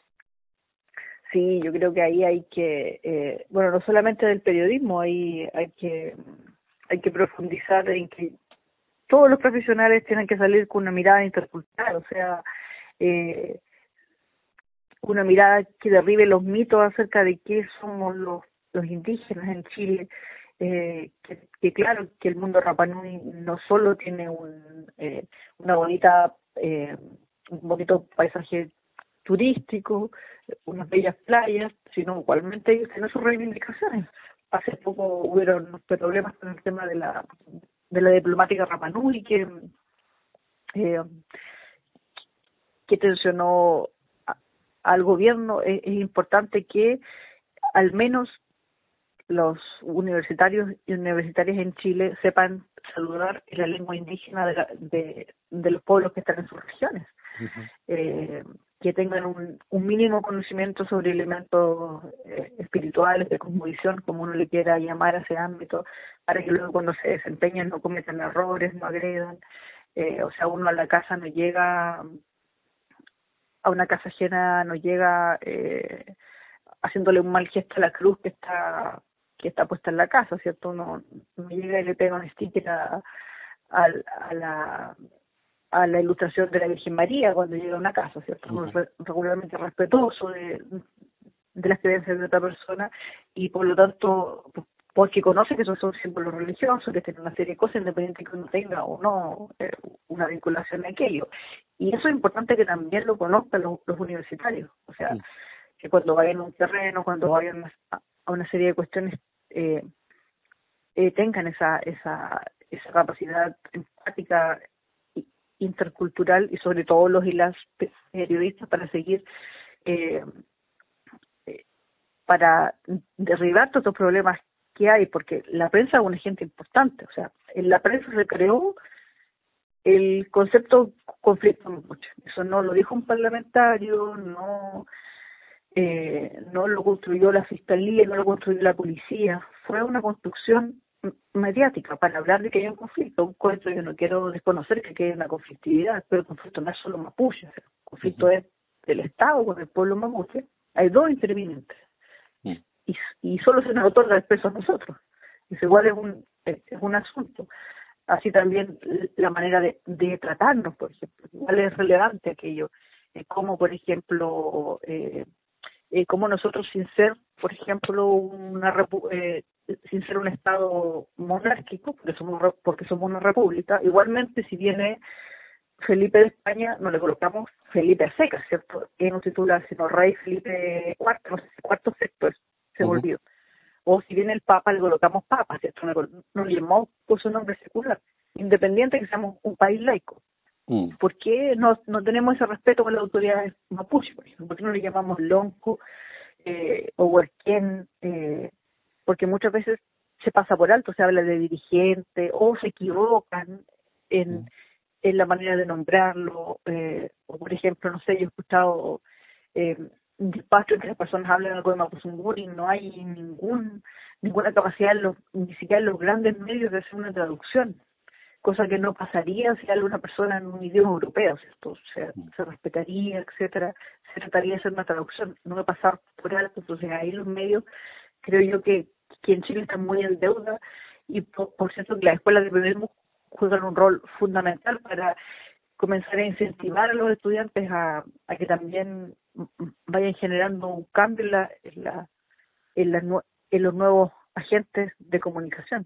Sí, yo creo que ahí hay que, eh, bueno, no solamente del periodismo, ahí hay que hay que profundizar en que todos los profesionales tienen que salir con una mirada intercultural, o sea, eh, una mirada que derribe los mitos acerca de qué somos los, los indígenas en Chile, eh, que, que claro, que el mundo Rapa Nui no solo tiene un eh, una bonita eh, un bonito paisaje turístico, unas bellas playas, sino igualmente ellos tienen sus reivindicaciones. Hace poco hubieron problemas con el tema de la de la diplomática Rapa Nui que eh, que tensionó a, al gobierno. Es, es importante que al menos los universitarios y universitarias en Chile sepan saludar en la lengua indígena de, la, de, de los pueblos que están en sus regiones. Uh-huh. Eh, que tengan un, un mínimo conocimiento sobre elementos eh, espirituales, de cosmovisión, como uno le quiera llamar a ese ámbito, para que luego cuando se desempeñen no cometan errores, no agredan. Eh, o sea, uno a la casa no llega, a una casa ajena no llega eh, haciéndole un mal gesto a la cruz que está que está puesta en la casa, ¿cierto? Uno no llega y le pega un sticker a, a, a la a la ilustración de la Virgen María cuando llega a una casa, ¿cierto? Uh-huh. Regularmente respetuoso de, de las creencias de otra persona, y por lo tanto, porque conoce que esos son símbolos religiosos, que tienen una serie de cosas, independiente que uno tenga o no eh, una vinculación a aquello. Y eso es importante que también lo conozcan los, los universitarios, o sea, Sí. que cuando vayan a un terreno, cuando vayan a, a una serie de cuestiones, eh, eh, tengan esa, esa, esa capacidad empática intercultural, y sobre todo los y las periodistas, para seguir eh, eh, para derribar todos los problemas que hay, porque la prensa es un agente importante. O sea, en la prensa se creó el concepto conflicto mapuche. Eso no lo dijo un parlamentario, no eh, no lo construyó la fiscalía, no lo construyó la policía. Fue una construcción mediática para hablar de que hay un conflicto, un cuento. Yo no quiero desconocer que hay una conflictividad, pero el conflicto no es solo mapuche, o sea, el conflicto uh-huh. es del Estado con el pueblo mapuche. Hay dos intervinientes uh-huh. y, y solo se nos otorga el peso a nosotros. Eso igual es un es, es un asunto. Así también la manera de, de tratarnos, por ejemplo, igual es relevante aquello, eh, como por ejemplo eh, eh, como nosotros, sin ser, por ejemplo, una repu- eh, sin ser un Estado monárquico, porque somos porque somos una república, igualmente si viene Felipe de España, no le colocamos Felipe a secas, ¿cierto? Él no titula sino Rey Felipe cuarto, no sé si cuarto sexto se volvió. Uh-huh. O si viene el Papa, le colocamos Papa, ¿cierto? No, no le llamamos por su nombre secular, independiente que seamos un país laico. Mm. ¿Por qué no, no tenemos ese respeto con las autoridades mapuche, por ejemplo? ¿Por qué no le llamamos lonco eh, o huerquén? Eh, porque muchas veces se pasa por alto, se habla de dirigente o se equivocan en, mm. en la manera de nombrarlo. Eh, o por ejemplo, no sé, yo he escuchado eh, un despacho en que las personas hablan algo de Mapuzungún y no hay ningún ninguna capacidad, en los, ni siquiera en los grandes medios, de hacer una traducción. Cosa que no pasaría si habla una persona en un idioma europeo, ¿cierto? Se, se respetaría, etcétera, se trataría de hacer una traducción, no de pasar por alto. Entonces ahí los medios, creo yo que, que en Chile están muy en deuda, y por, por cierto que las escuelas de periodismo juegan un rol fundamental para comenzar a incentivar a los estudiantes a, a que también vayan generando un cambio en, la, en, la, en, la, en los nuevos agentes de comunicación.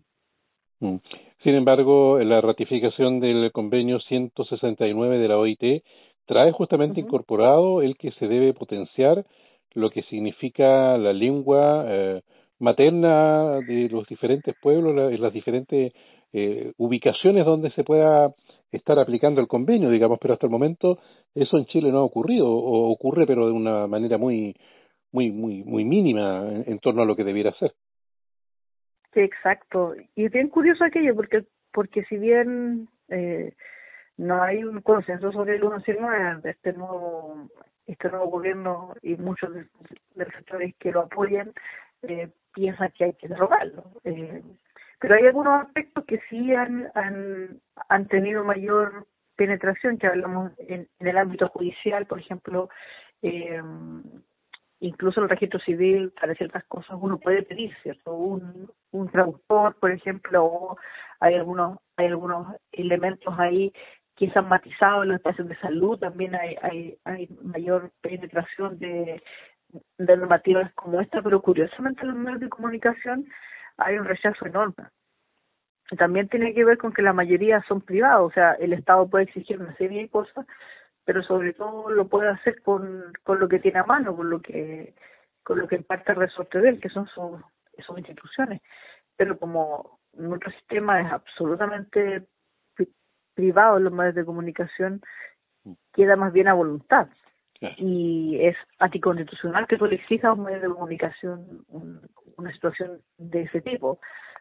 Sin embargo, la ratificación del convenio ciento sesenta y nueve de la O I T trae justamente uh-huh. incorporado el que se debe potenciar lo que significa la lengua eh, materna de los diferentes pueblos, la, las diferentes eh, ubicaciones donde se pueda estar aplicando el convenio, digamos, pero hasta el momento eso en Chile no ha ocurrido, o ocurre pero de una manera muy muy muy muy mínima en, en torno a lo que debiera ser. Sí, exacto. Y es bien curioso aquello, porque porque si bien eh, no hay un consenso sobre el ciento diecinueve de este nuevo este nuevo gobierno, y muchos de, de los sectores que lo apoyan eh, piensan que hay que derrogarlo. Eh, pero hay algunos aspectos que sí han han, han tenido mayor penetración, que hablamos en, en el ámbito judicial, por ejemplo. Eh, Incluso el registro civil, para ciertas cosas uno puede pedir, ¿cierto? Un, un traductor, por ejemplo, o hay algunos hay algunos elementos ahí que se han matizado en los espacios de salud. También hay hay, hay mayor penetración de, de normativas como esta, pero curiosamente en los medios de comunicación hay un rechazo enorme. También tiene que ver con que la mayoría son privados, o sea, el Estado puede exigir una serie de cosas, pero sobre todo lo puede hacer con, con lo que tiene a mano, con lo que con lo que en parte resorte de él, que son sus, sus instituciones. Pero como nuestro sistema es absolutamente pri- privado en los medios de comunicación, queda más bien a voluntad. Claro. Y es anticonstitucional que tú le exijas a un medio de comunicación un, una situación de ese tipo.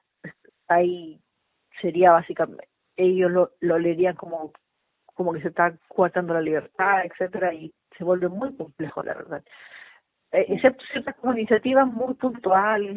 Ahí sería básicamente, ellos lo, lo leerían como como que se está coartando la libertad, etcétera, y se vuelve muy complejo, la verdad. Eh, excepto ciertas como iniciativas muy puntuales,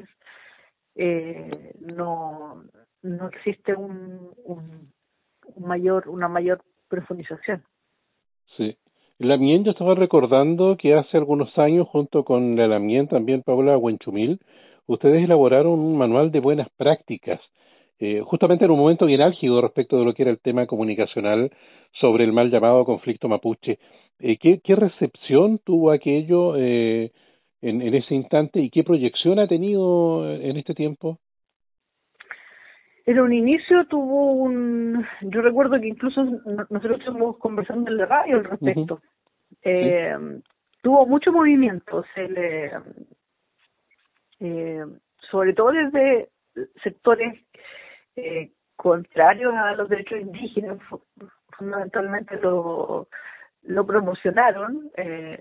eh, no no existe un, un, un mayor una mayor profundización. Sí. La Mien, yo estaba recordando que hace algunos años, junto con la Lamien, también Paula Huenchumil, ustedes elaboraron un manual de buenas prácticas, eh, justamente en un momento bien álgido respecto de lo que era el tema comunicacional sobre el mal llamado conflicto mapuche. Eh, ¿qué, ¿Qué recepción tuvo aquello? Eh, en, en ese instante y qué proyección ha tenido en este tiempo. En un inicio tuvo un... Yo recuerdo que incluso nosotros estuvimos conversando en la radio al respecto. Uh-huh. eh, sí. Tuvo mucho movimiento, se le, eh, sobre todo desde sectores eh, contrarios a los derechos indígenas, fundamentalmente lo, lo promocionaron, eh,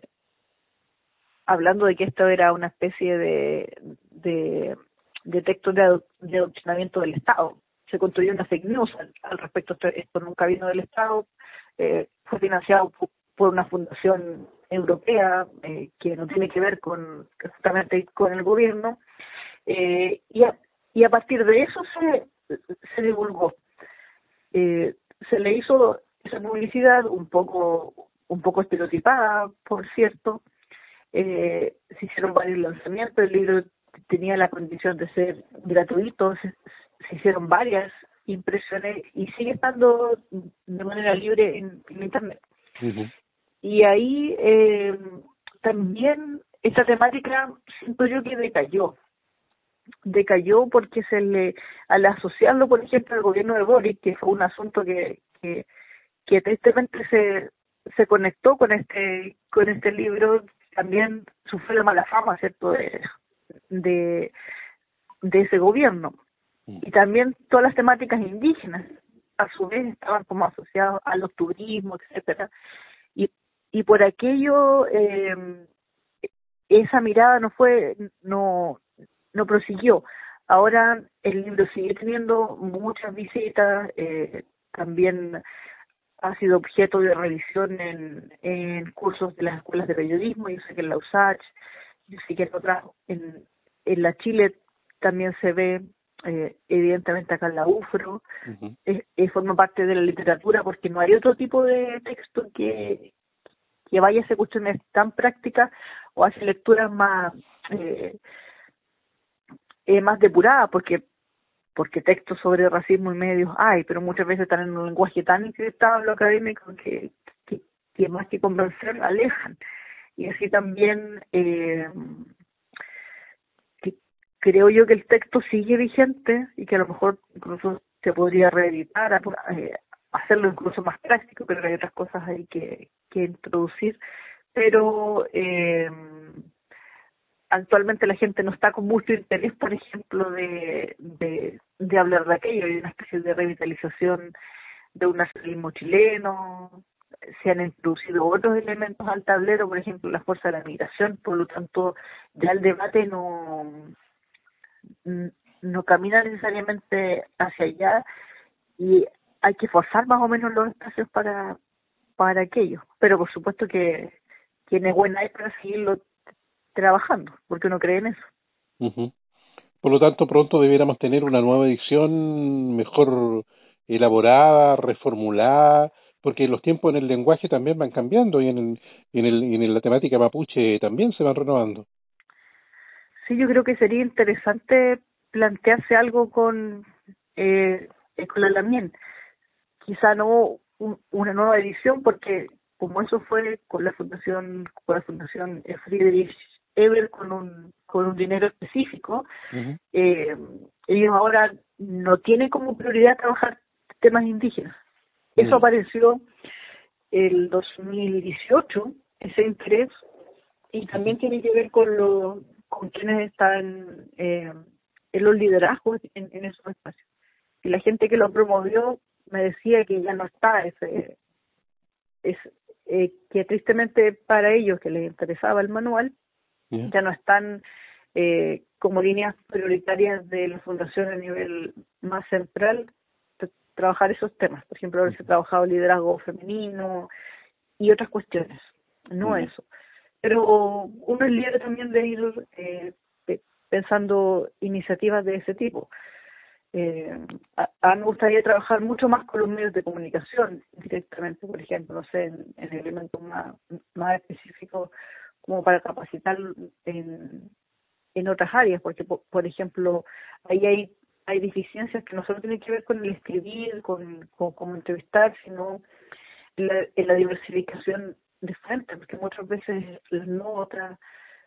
hablando de que esto era una especie de... de de textos de, ado- de adoctrinamiento del Estado. Se construyó una fake news al, al respecto. Esto, esto nunca vino del Estado, eh, fue financiado por, por una fundación europea eh, que no tiene que ver con justamente con el gobierno, eh, y, a, y a partir de eso se, se divulgó. Eh, se le hizo esa publicidad un poco, un poco estereotipada, por cierto. Eh, se hicieron varios lanzamientos, el libro tenía la condición de ser gratuito, se, se hicieron varias impresiones y sigue estando de manera libre en, en internet. Uh-huh. Y ahí eh, también esta temática siento yo que decayó, decayó porque se le, al asociarlo por ejemplo al gobierno de Boric, que fue un asunto que, que, que tristemente se, se conectó con este, con este libro, también sufrió la mala fama, ¿cierto?, de de de ese gobierno. Y también todas las temáticas indígenas a su vez estaban como asociadas a los turismos, etcétera, y y por aquello eh, esa mirada no fue no no prosiguió. Ahora el libro sigue teniendo muchas visitas, eh, también ha sido objeto de revisión en, en cursos de las escuelas de periodismo. Yo sé que en la U S A C H, yo sé que en otras, en, en la Chile también se ve, eh, evidentemente acá en la U F R O, uh-huh. es, es, forma parte de la literatura porque no hay otro tipo de texto que, que vaya a hacer cuestiones tan prácticas o hace lecturas más, eh, eh, más depuradas, porque porque textos sobre racismo y medios hay, pero muchas veces están en un lenguaje tan encriptado lo académico que, que, que más que convencer alejan. Y así también eh, que creo yo que el texto sigue vigente y que a lo mejor incluso se podría reeditar, eh, hacerlo incluso más práctico, pero hay otras cosas ahí que, que introducir, pero eh, actualmente la gente no está con mucho interés, por ejemplo, de, de, de hablar de aquello. Hay una especie de revitalización de un nacionalismo chileno, se han introducido otros elementos al tablero, por ejemplo, la fuerza de la migración, por lo tanto, ya el debate no, no camina necesariamente hacia allá y hay que forzar más o menos los espacios para, para aquello. Pero por supuesto que tiene buena hay para seguirlo trabajando, porque uno cree en eso. Uh-huh. Por lo tanto, pronto debiéramos tener una nueva edición mejor elaborada, reformulada, porque los tiempos en el lenguaje también van cambiando y en, el, en, el, en la temática mapuche también se van renovando. Sí, yo creo que sería interesante plantearse algo con, eh, con la Lamien. Quizá no un, una nueva edición, porque como eso fue con la fundación, con la fundación Friedrich Ebert con un con un dinero específico, uh-huh. eh, ellos ahora no tienen como prioridad trabajar temas indígenas. Eso uh-huh. apareció el dos mil dieciocho, ese interés, y también tiene que ver con lo con quienes están eh, en los liderazgos en, en esos espacios. Y la gente que lo promovió me decía que ya no está ese, es eh, que tristemente para ellos que les interesaba el manual, yeah. ya no están eh, como líneas prioritarias de la fundación a nivel más central de trabajar esos temas. Por ejemplo, ahora se ha trabajado liderazgo femenino y otras cuestiones, no uh-huh. eso. Pero uno es libre también de ir eh, pensando iniciativas de ese tipo. Eh, a, a mí me gustaría trabajar mucho más con los medios de comunicación directamente, por ejemplo, no sé, en, en elementos más, más específicos como para capacitar en, en otras áreas, porque por, por ejemplo ahí hay hay deficiencias que no solo tienen que ver con el escribir, con, con cómo entrevistar, sino en la, en la diversificación de frentes, porque muchas veces las notas,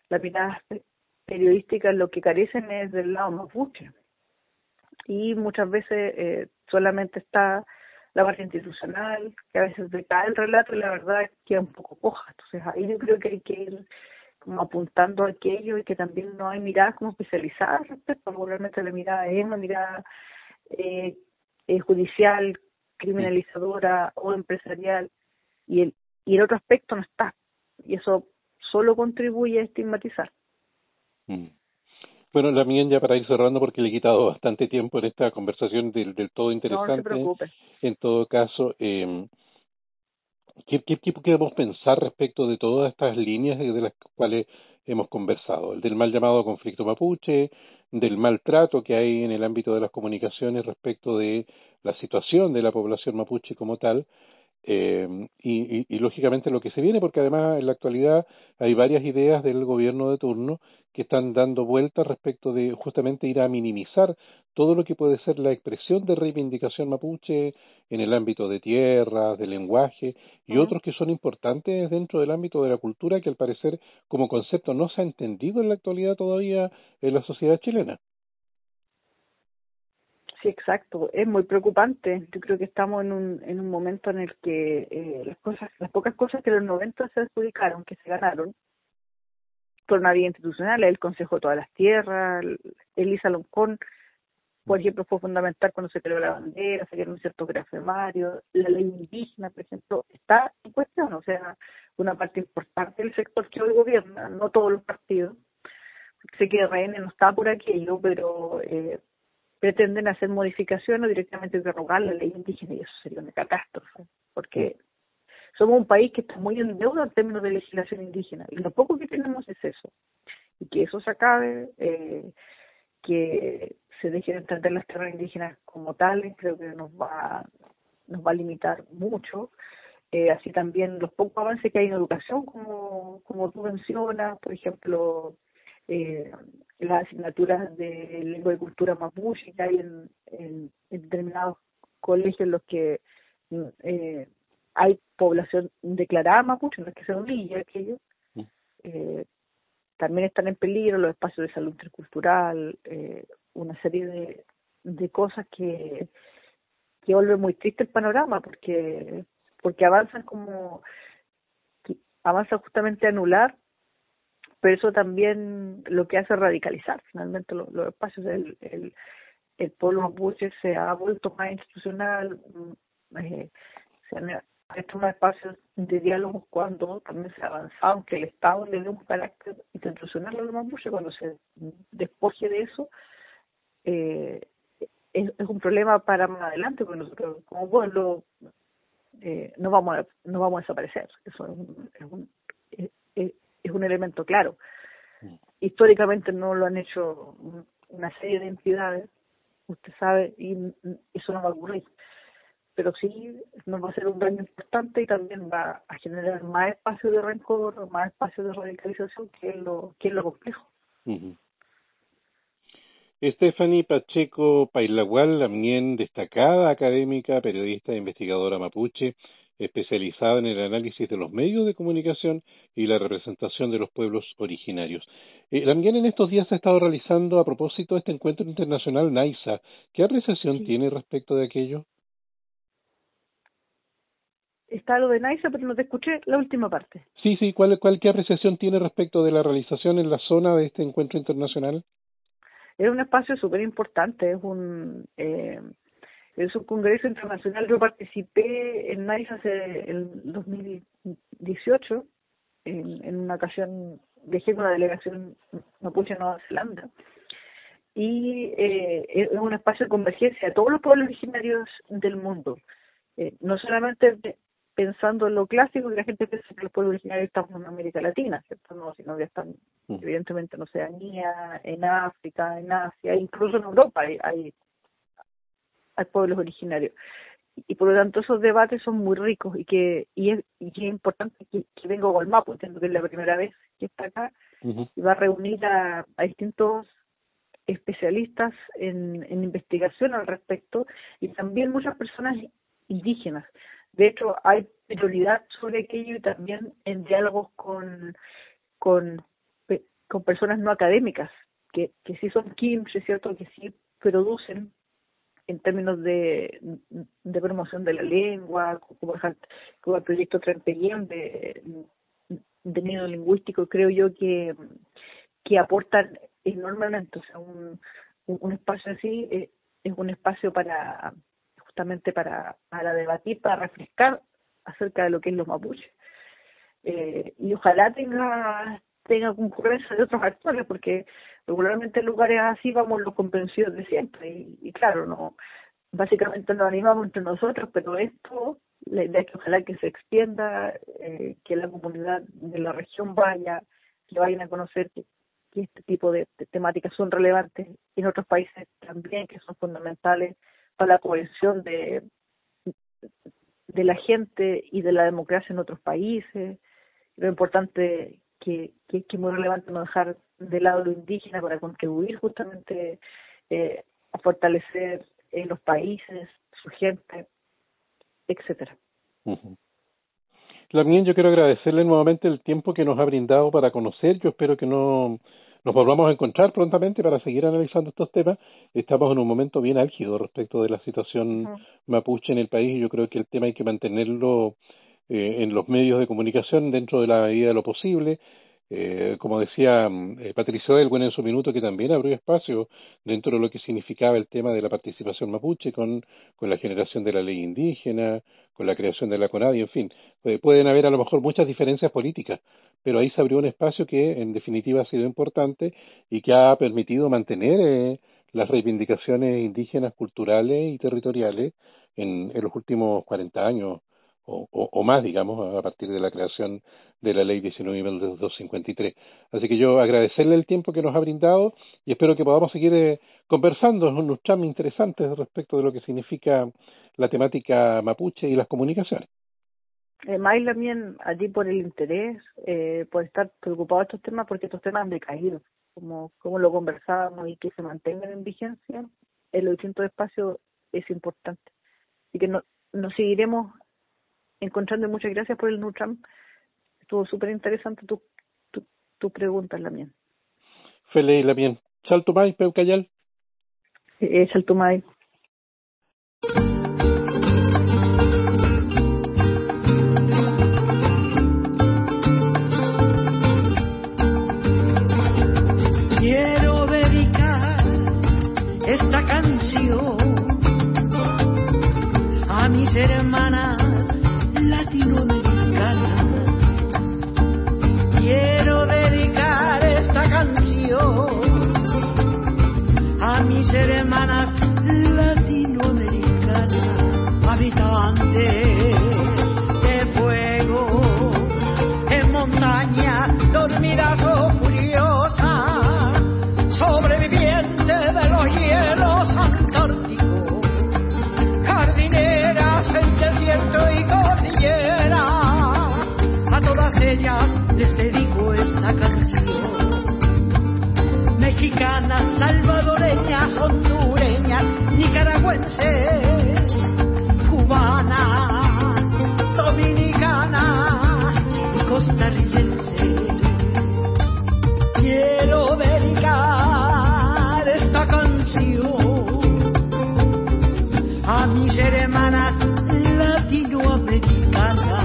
las miradas periodísticas lo que carecen es del lado mapuche. Y muchas veces eh, solamente está la parte institucional, que a veces decae el relato y la verdad queda un poco coja. Entonces ahí yo creo que hay que ir como apuntando a aquello y que también no hay miradas como especializadas al respecto. Regularmente la mirada es una mirada eh, eh, judicial, criminalizadora o empresarial, y el, y el otro aspecto no está. Y eso solo contribuye a estigmatizar. Mm. Bueno, también ya para ir cerrando, porque le he quitado bastante tiempo en esta conversación del, del todo interesante. No, no se preocupe. En todo caso, eh, ¿qué, qué, qué podemos pensar respecto de todas estas líneas de las cuales hemos conversado? El del mal llamado conflicto mapuche, del maltrato que hay en el ámbito de las comunicaciones respecto de la situación de la población mapuche como tal, Eh, y, y, y lógicamente lo que se viene, porque además en la actualidad hay varias ideas del gobierno de turno que están dando vueltas respecto de justamente ir a minimizar todo lo que puede ser la expresión de reivindicación mapuche en el ámbito de tierras, de lenguaje y ¿Mm? otros que son importantes dentro del ámbito de la cultura que al parecer como concepto no se ha entendido en la actualidad todavía en la sociedad chilena. Sí, exacto. Es muy preocupante. Yo creo que estamos en un en un momento en el que eh, las cosas, las pocas cosas que en los noventa se adjudicaron, que se ganaron, por una vía institucional, el Consejo de todas las Tierras, Elisa Loncón, por ejemplo, fue fundamental cuando se creó la bandera, se creó un cierto grafemario, la ley indígena, por ejemplo, está en cuestión, o sea, una parte importante del sector que hoy gobierna, no todos los partidos. Sé que R N no está por aquello, pero eh, pretenden hacer modificaciones directamente derogar la ley indígena y eso sería una catástrofe, porque somos un país que está muy en deuda en términos de legislación indígena y lo poco que tenemos es eso, y que eso se acabe, eh, que se dejen de entender las tierras indígenas como tales, creo que nos va nos va a limitar mucho. Eh, así también los pocos avances que hay en educación, como, como tú mencionas, por ejemplo, eh, las asignaturas de lengua y cultura mapuche que hay en, en, en determinados colegios en los que eh, hay población declarada mapuche, no es que sea un niño aquello, eh, también están en peligro los espacios de salud intercultural, eh, una serie de, de cosas que, que vuelve muy triste el panorama, porque porque avanzan como avanzan justamente a anular, pero eso también lo que hace es radicalizar finalmente los, los espacios. El, el, el pueblo mapuche se ha vuelto más institucional, eh, se han hecho unos espacios de diálogos cuando también se ha avanzado, aunque el Estado le dé un carácter institucional a los mapuche, cuando se despoje de eso, eh, es, es un problema para más adelante, porque nosotros como pueblo eh, no vamos a, no vamos a desaparecer. Eso es un, es un, es, es, es un elemento claro. Históricamente no lo han hecho una serie de entidades, usted sabe, y eso no va a ocurrir. Pero sí nos va a hacer un daño importante y también va a generar más espacio de rencor, más espacio de radicalización, que es lo, que es lo complejo. Uh-huh. Stephanie Pacheco Pailagual, también destacada académica, periodista e investigadora mapuche, especializada en el análisis de los medios de comunicación y la representación de los pueblos originarios. Eh, también en estos días se ha estado realizando, a propósito de este encuentro internacional NAISA. ¿Qué apreciación Sí. tiene respecto de aquello? Está lo de NAISA, pero no te escuché la última parte. Sí, sí, ¿cuál, cuál, ¿qué apreciación tiene respecto de la realización en la zona de este encuentro internacional? Es un espacio súper importante, es un eh, es un congreso internacional. Yo participé en NAISA hace el dos mil dieciocho, en, en una ocasión viajé con la delegación mapuche en Nueva Zelanda, y eh, es un espacio de convergencia de todos los pueblos originarios del mundo, eh, no solamente de, pensando en lo clásico, que la gente piensa que los pueblos originarios están en América Latina, ¿cierto? No, sino que están evidentemente en Oceanía, en África, en Asia, incluso en Europa hay, hay, hay pueblos originarios. Y por lo tanto esos debates son muy ricos y que y es, y que es importante que, que venga Gualmapu, entiendo que es la primera vez que está acá, uh-huh. y va a reunir a, a distintos especialistas en, en investigación al respecto y también muchas personas indígenas. De hecho, hay prioridad sobre aquello y también en diálogos con, con con personas no académicas, que, que sí son quince, ¿cierto?, que sí producen en términos de, de promoción de la lengua, como, como el proyecto Trempellén de, de nido lingüístico, creo yo que, que aportan enormemente. O sea, un, un, un espacio así es, es un espacio para justamente para, para debatir, para refrescar acerca de lo que es los mapuches. Eh, y ojalá tenga tenga concurrencia de otros actores, porque regularmente en lugares así vamos los convencidos de siempre, y, y claro, no básicamente nos animamos entre nosotros, pero esto, la idea es que ojalá que se extienda, eh, que la comunidad de la región vaya, que vayan a conocer que, que este tipo de, de temáticas son relevantes en otros países también, que son fundamentales para la cohesión de, de la gente y de la democracia en otros países. Lo importante que, que, que es muy relevante no dejar de lado lo indígena para contribuir justamente eh, a fortalecer eh, los países, su gente, etcétera. Uh-huh. También yo quiero agradecerle nuevamente el tiempo que nos ha brindado para conocer. Yo espero que no nos volvamos a encontrar prontamente para seguir analizando estos temas. Estamos en un momento bien álgido respecto de la situación uh-huh. mapuche en el país, y yo creo que el tema hay que mantenerlo Eh, en los medios de comunicación dentro de la medida de lo posible. Eh, como decía eh, Patricio Elwin en su minuto, que también abrió espacio dentro de lo que significaba el tema de la participación mapuche con, con la generación de la ley indígena, con la creación de la CONADI, en fin. Eh, pueden haber a lo mejor muchas diferencias políticas, pero ahí se abrió un espacio que en definitiva ha sido importante y que ha permitido mantener eh, las reivindicaciones indígenas, culturales y territoriales en, en los últimos cuarenta años. O, o, o más, digamos, a partir de la creación de la ley diecinueve mil doscientos cincuenta y tres. Así que yo agradecerle el tiempo que nos ha brindado y espero que podamos seguir eh, conversando en unos temas interesantes respecto de lo que significa la temática mapuche y las comunicaciones. Eh, May, también a ti por el interés, eh, por estar preocupado de estos temas, porque estos temas han decaído, como, como lo conversábamos, y que se mantengan en vigencia en los distintos espacios es importante. Así que no, nos seguiremos encontrando. Muchas gracias por el Nutram. Estuvo súper interesante tu, tu, tu pregunta, Lamien. Feliz, Lamien. Chaltumay, Peucayal. Eh, Chaltumay. Quiero dedicar esta canción a mis hermanas latinoamericana. Quiero dedicar esta canción a mis hermanas latinoamericanas, habitantes de fuego, en montaña, dormidas o furiosas, sobrevivientes de los hielos antárticos, jardineras en desierto y cordillera. A todas ellas les dedico esta canción. Mexicanas, salvadoreñas, hondureñas, nicaragüenses, cubanas, dominicanas y costarricenses. Quiero dedicar esta canción a mis hermanas latinoamericanas.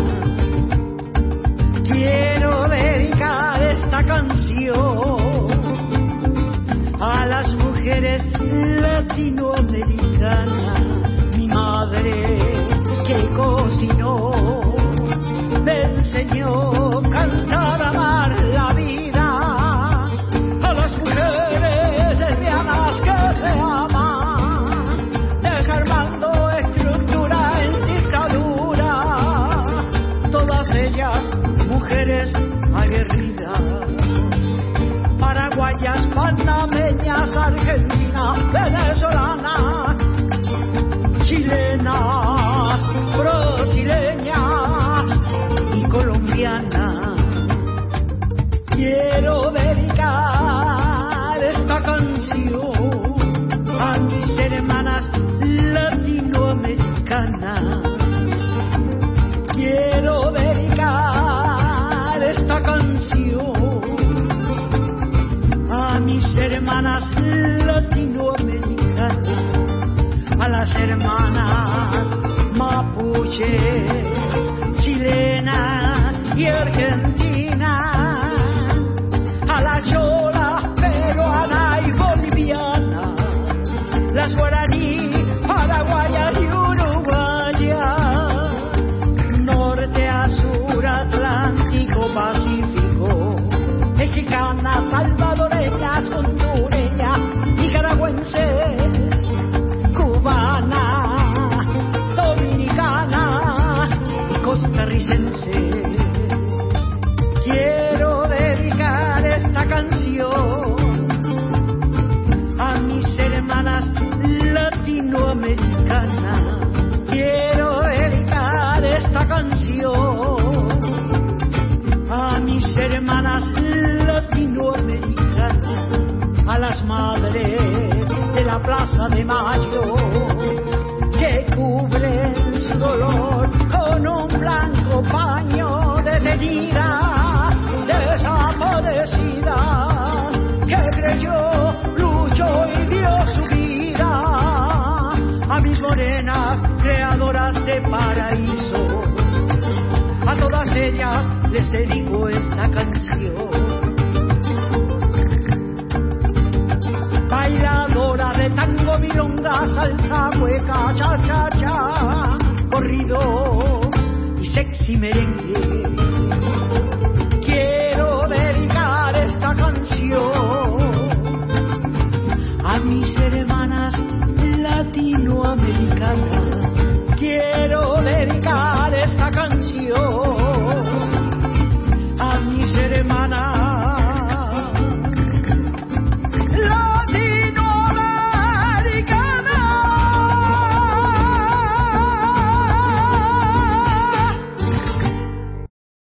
Quiero dedicar esta canción a las mujeres latinoamericanas. Mi madre que cocinó me enseñó a cantar, a amar la vida. A las mujeres lesbianas que se aman, desarmando estructura en dictadura. Todas ellas mujeres aguerridas, paraguayas, panameñas, argentinas, venezolanas, chilenas, brasileñas y colombianas. Quiero dedicar esta canción a mis hermanas latinoamericanas. Quiero dedicar esta canción mis hermanas latinoamericanas, a las hermanas mapuche, chilena y argentina, a la chola peruana y boliviana, las guaraní, paraguayas y uruguayas, norte a sur, Atlántico, Pacífico, mexicanas, salvadoreñas, hondureñas, nicaragüenses, cubana, dominicana y costarricense. Quiero dedicar esta canción a mis hermanas latinoamericanas. Quiero dedicar esta canción a mis hermanas latinoamericanas, a las madres de la Plaza de Mayo, que cubren su dolor con un blanco paño de herida desaparecida, que creyó, luchó y dio su vida. A mis morenas creadoras de paraíso, a todas ellas les dedico esta canción. Bailadora de tango, milonga, salsa, hueca, cha, cha, cha, corrido y sexy merengue,